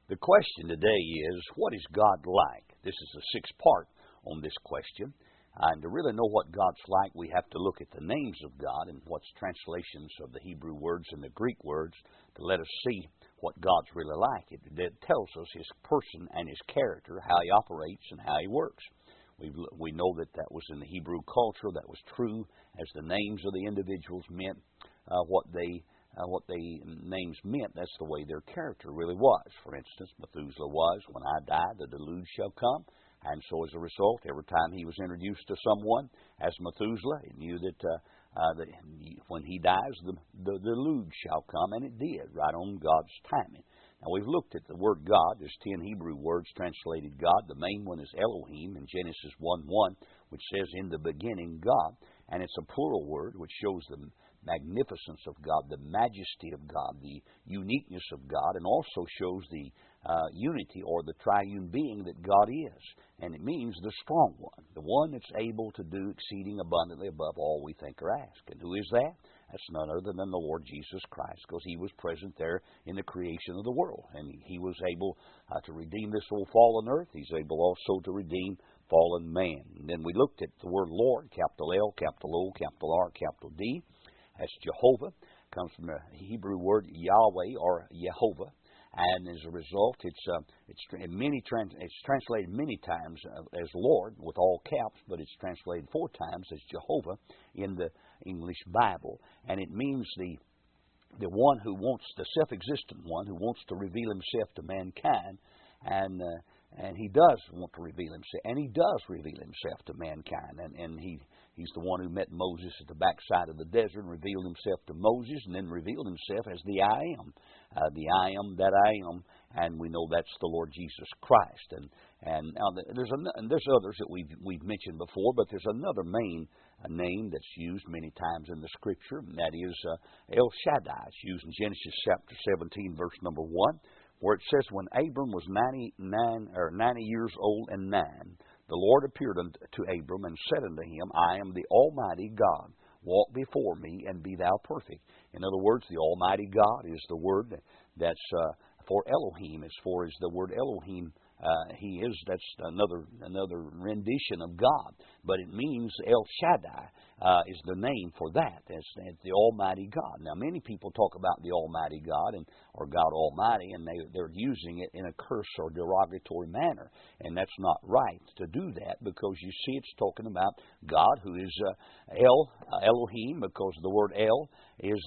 The question today is, what is God like? This is the sixth part on this question. And to really know what God's like, we have to look at the names of God and what's translations of the Hebrew words and the Greek words to let us see what God's really like. It tells us His person and His character, how He operates and how He works. We know that was in the Hebrew culture. That was true as the names of the individuals meant what they names meant. That's the way their character really was. For instance, Methuselah was, when I die, the deluge shall come. And so as a result, every time he was introduced to someone as Methuselah, he knew that when he dies, the deluge shall come. And it did, right on God's timing. Now, we've looked at the word God. There's 10 Hebrew words translated God. The main one is Elohim in Genesis 1:1, which says, in the beginning, God. And it's a plural word, which shows the magnificence of God, the majesty of God, the uniqueness of God, and also shows the unity or the triune being that God is. And it means the strong one, the one that's able to do exceeding abundantly above all we think or ask. And who is that? That's none other than the Lord Jesus Christ, because He was present there in the creation of the world. And He was able to redeem this old fallen earth. He's able also to redeem fallen man. And then we looked at the word Lord, capital L, capital O, capital R, capital D. That's Jehovah. It comes from the Hebrew word Yahweh or Jehovah. And as a result, it's translated many times as Lord with all caps, but it's translated 4 times as Jehovah in the English Bible. And it means the one who wants, the self-existent one who wants to reveal Himself to mankind. And He does want to reveal Himself, and He does reveal Himself to mankind. And He's the one who met Moses at the backside of the desert and revealed Himself to Moses, and then revealed Himself as the I am that I am. And we know that's the Lord Jesus Christ. And now there's others that we've mentioned before, but there's another main name that's used many times in the Scripture, and that is El Shaddai. It's used in Genesis chapter 17, verse number 1. Where it says, when Abram was 90 years old and 9, the Lord appeared unto Abram and said unto him, I am the Almighty God. Walk before me and be thou perfect. In other words, the Almighty God is the word that's for Elohim. Is the word Elohim. That's another rendition of God. But it means El Shaddai is the name for that. It's the Almighty God. Now, many people talk about the Almighty God or God Almighty, and they're using it in a curse or derogatory manner. And that's not right to do that, because you see it's talking about God who is Elohim, because the word El is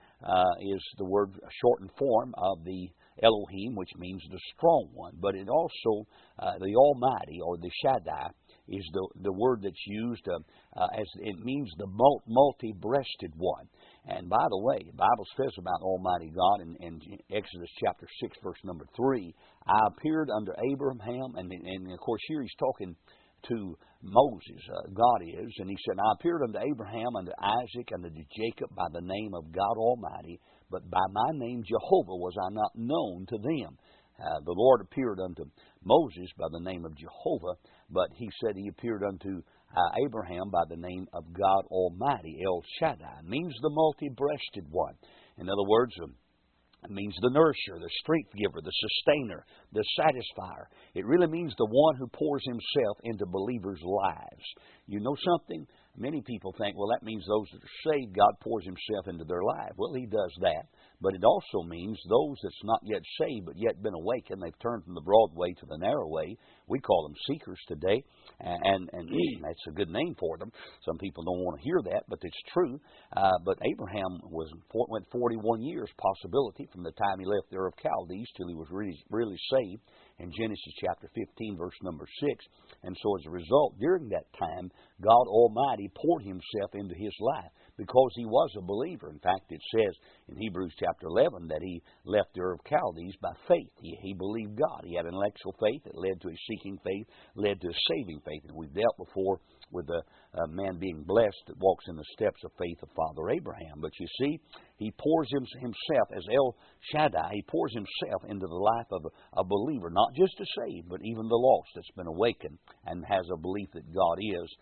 the word shortened form of the Elohim, which means the strong one. But it also, the Almighty or the Shaddai is the word that's used as it means the multi-breasted one. And by the way, the Bible says about Almighty God in Exodus chapter 6, verse number 3, I appeared unto Abraham, and of course here He's talking to Moses, God is, and He said, I appeared unto Abraham, unto Isaac, and unto Jacob by the name of God Almighty, but by my name Jehovah was I not known to them. The Lord appeared unto Moses by the name of Jehovah, but He said He appeared unto Abraham by the name of God Almighty. El Shaddai means the multi-breasted one. In other words, it means the nourisher, the strength giver, the sustainer, the satisfier. It really means the one who pours Himself into believers' lives. You know something? Many people think, well, that means those that are saved, God pours Himself into their life. Well, He does that. But it also means those that's not yet saved but yet been awakened. They've turned from the broad way to the narrow way. We call them seekers today. And that's a good name for them. Some people don't want to hear that, but it's true. But Abraham went 41 years, possibility, from the time he left the Ur of Chaldees till he was really saved in Genesis chapter 15, verse number 6. And so as a result, during that time, God Almighty poured Himself into his life because he was a believer. In fact, it says in Hebrews chapter 11 that he left the Ur of Chaldees by faith. He believed God. He had intellectual faith that led to a seeking faith, led to a saving faith. And we've dealt before with a man being blessed that walks in the steps of faith of Father Abraham. But you see, he pours himself as El Shaddai. He pours Himself into the life of a believer, not just the saved, but even the lost that's been awakened and has a belief that God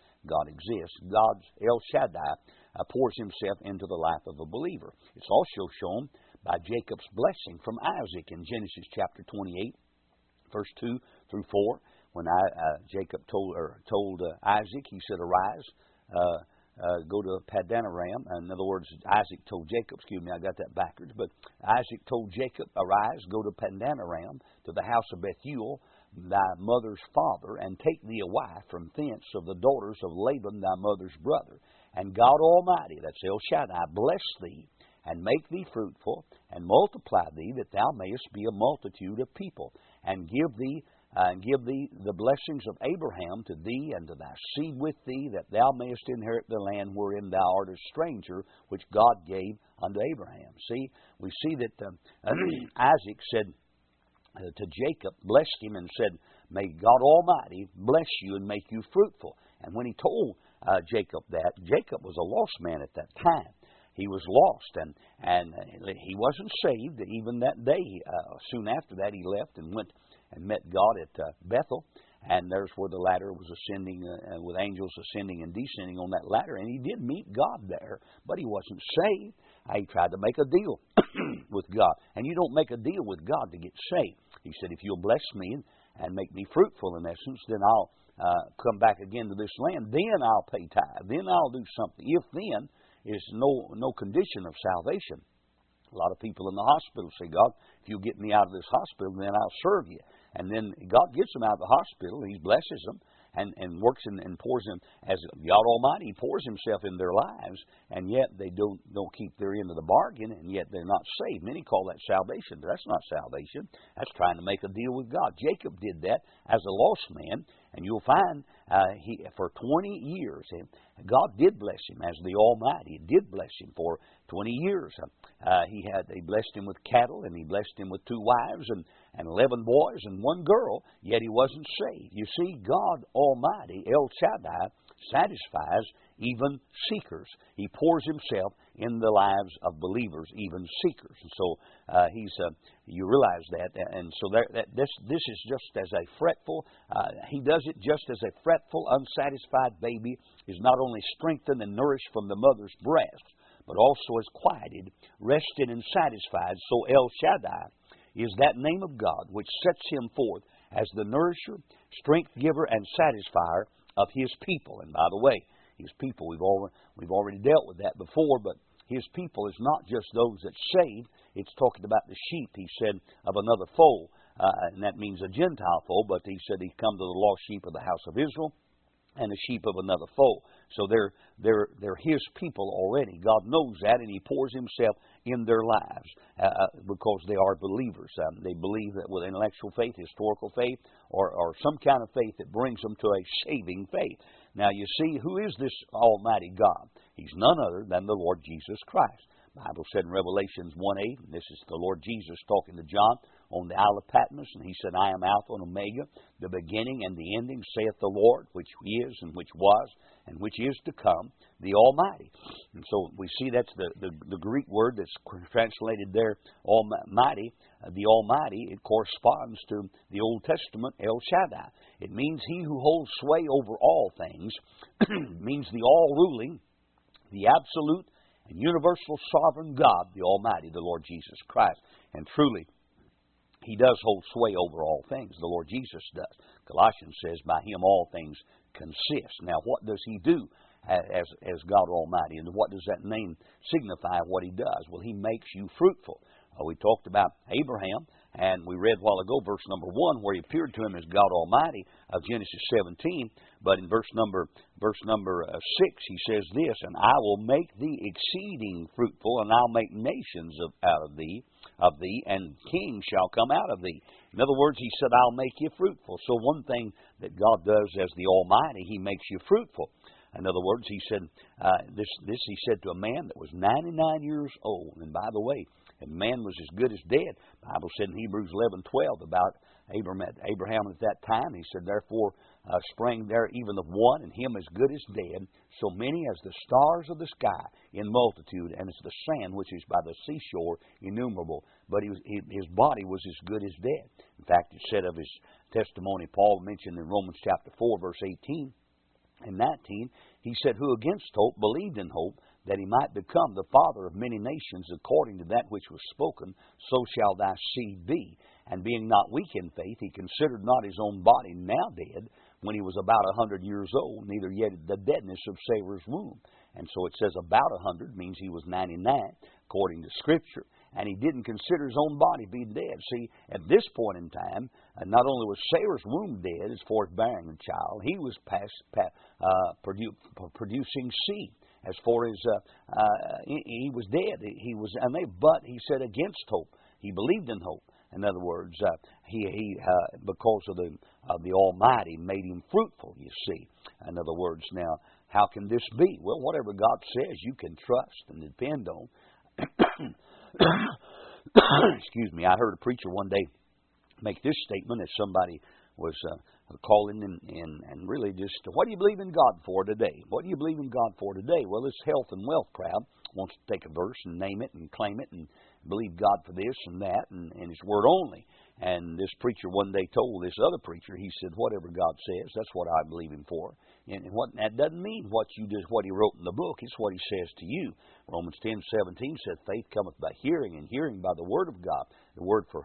exists. God's El Shaddai pours Himself into the life of a believer. It's also shown by Jacob's blessing from Isaac in Genesis chapter 28, verse 2 through 4. When Jacob told Isaac, he said, "Arise, go to Padanaram." In other words, Isaac told Jacob, excuse me, I got that backwards, but Isaac told Jacob, "Arise, go to Padanaram, to the house of Bethuel, thy mother's father, and take thee a wife from thence of the daughters of Laban thy mother's brother. And God Almighty," that's El Shaddai, "bless thee, and make thee fruitful, and multiply thee, that thou mayest be a multitude of people, and give thee the blessings of Abraham to thee and to thy seed with thee, that thou mayest inherit the land wherein thou art a stranger, which God gave unto Abraham." See, we see that Isaac said to Jacob, blessed him and said, "May God Almighty bless you and make you fruitful." And when he told Jacob that, Jacob was a lost man at that time. He was lost, and he wasn't saved even that day. Soon after that, he left and went and met God at Bethel, and there's where the ladder was ascending, with angels ascending and descending on that ladder, and he did meet God there, but he wasn't saved. He tried to make a deal with God, and you don't make a deal with God to get saved. He said, "If you'll bless me and make me fruitful, in essence, then I'll come back again to this land, then I'll pay tithe, then I'll do something." If then is no condition of salvation. A lot of people in the hospital say, "God, if you'll get me out of this hospital, then I'll serve you." And then God gets them out of the hospital, He blesses them, and works and pours them, as God Almighty, He pours Himself in their lives, and yet they don't keep their end of the bargain, and yet they're not saved. Many call that salvation, but that's not salvation. That's trying to make a deal with God. Jacob did that as a lost man, and you'll find for 20 years, God did bless him as the Almighty. He did bless him for 20 years. He blessed him with cattle, and He blessed him with 2 wives and 11 boys and 1 girl, yet he wasn't saved. You see, God Almighty, El Shaddai, satisfies even seekers. He pours Himself in the lives of believers, even seekers. And so you realize that, and so this is just as a fretful. He does it just as a fretful, unsatisfied baby is not only strengthened and nourished from the mother's breast, but also is quieted, rested, and satisfied. So El Shaddai is that name of God which sets Him forth as the nourisher, strength giver, and satisfier of His people. And by the way, His people, we've already dealt with that before, but His people is not just those that saved. It's talking about the sheep, He said, of another fold, and that means a Gentile fold, but He said He's come to the lost sheep of the house of Israel, and the sheep of another fold. So they're His people already. God knows that, and He pours Himself in their lives because they are believers. They believe that with intellectual faith, historical faith, or some kind of faith that brings them to a saving faith. Now you see, who is this Almighty God? He's none other than the Lord Jesus Christ. The Bible said in Revelations 1:8, and this is the Lord Jesus talking to John on the Isle of Patmos, and He said, "I am Alpha and Omega, the beginning and the ending, saith the Lord, which is, and which was, and which is to come, the Almighty." And so we see that's the Greek word that's translated there, Almighty. The Almighty, it corresponds to the Old Testament El Shaddai. It means He who holds sway over all things. It means the all-ruling, the absolute, and universal sovereign God, the Almighty, the Lord Jesus Christ. And truly, He does hold sway over all things. The Lord Jesus does. Colossians says, "By Him all things consist." Now, what does He do as God Almighty? And what does that name signify what He does? Well, He makes you fruitful. We talked about Abraham, and we read a while ago verse number 1, where He appeared to him as God Almighty of Genesis 17. But in verse number 6, He says this, "And I will make thee exceeding fruitful, and I'll make nations out of thee, and kings shall come out of thee." In other words, He said, "I'll make you fruitful." So one thing that God does as the Almighty, He makes you fruitful. In other words, He said, this He said to a man that was 99 years old. And by the way, and man was as good as dead. The Bible said in Hebrews 11:12 about Abraham at that time. He said, "Therefore sprang there even of one, and him as good as dead, so many as the stars of the sky in multitude, and as the sand which is by the seashore innumerable." But his body was as good as dead. In fact, it said of his testimony, Paul mentioned in Romans chapter 4, verse 18 and 19, he said, "Who against hope believed in hope, that he might become the father of many nations, according to that which was spoken, so shall thy seed be. And being not weak in faith, he considered not his own body now dead, when he was about 100 years old, neither yet the deadness of Sarah's womb. And so it says about 100 means he was 99, according to Scripture. And he didn't consider his own body being dead. See, at this point in time, not only was Sarah's womb dead as far as bearing a child, he was producing seed. As far as he was dead, he was unable. But he said against hope, he believed in hope. In other words, he because of the Almighty made him fruitful. You see. In other words, now how can this be? Well, whatever God says, you can trust and depend on. Excuse me. I heard a preacher one day make this statement as somebody was calling and really just, what do you believe in God for today? What do you believe in God for today? Well, this health and wealth crowd wants to take a verse and name it and claim it and believe God for this and that and His Word only. And this preacher one day told this other preacher, he said, whatever God says, that's what I believe Him for. And what that doesn't mean what He wrote in the book. It's what He says to you. Romans 10:17 said, faith cometh by hearing, and hearing by the Word of God. The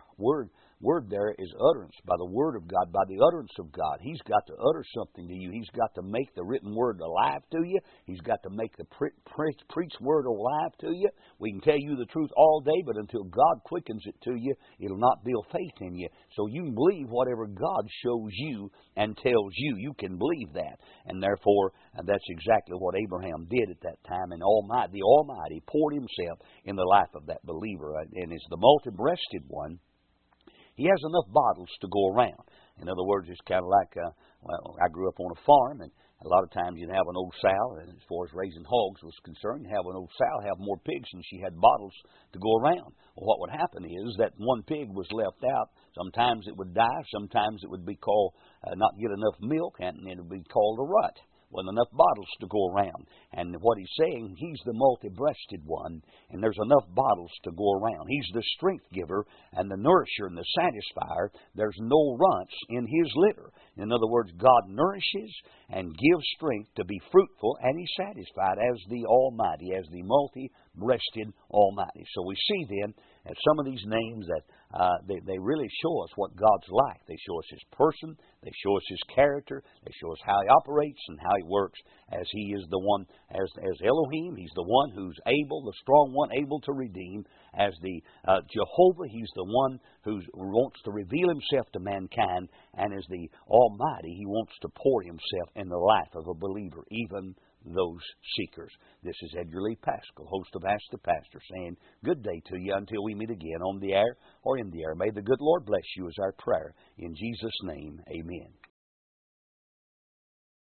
word there is utterance, by the Word of God, by the utterance of God. He's got to utter something to you. He's got to make the written Word alive to you. He's got to make the preached Word alive to you. We can tell you the truth all day, but until God quickens it to you, it'll not build faith in you. So you can believe whatever God shows you and tells you. You can believe that. And therefore, that's exactly what Abraham did at that time. And the Almighty poured Himself in the life of that believer. And as the multi-breasted one, he has enough bottles to go around. In other words, it's kind of like, I grew up on a farm, and a lot of times you'd have an old sow, and as far as raising hogs was concerned, you'd have an old sow have more pigs than she had bottles to go around. Well, what would happen is that one pig was left out. Sometimes it would die. Sometimes it would be called not get enough milk, and it would be called a rut. With enough bottles to go around. And what he's saying, he's the multi-breasted one, and there's enough bottles to go around. He's the strength giver and the nourisher and the satisfier. There's no runts in his litter. In other words, God nourishes and gives strength to be fruitful, and He's satisfied as the Almighty, as the multi-breasted Almighty. So we see then that some of these names that they really show us what God's like. They show us His person. They show us His character. They show us how He operates and how He works, as He is the one, as Elohim, He's the one who's able, the strong one, able to redeem. As the Jehovah, He's the one who wants to reveal Himself to mankind. And as the Almighty, He wants to pour Himself in the life of a believer, even those seekers. This is Edgar Lee Pascal, host of Ask the Pastor, saying good day to you until we meet again on the air or in the air. May the good Lord bless you is our prayer. In Jesus' name, amen.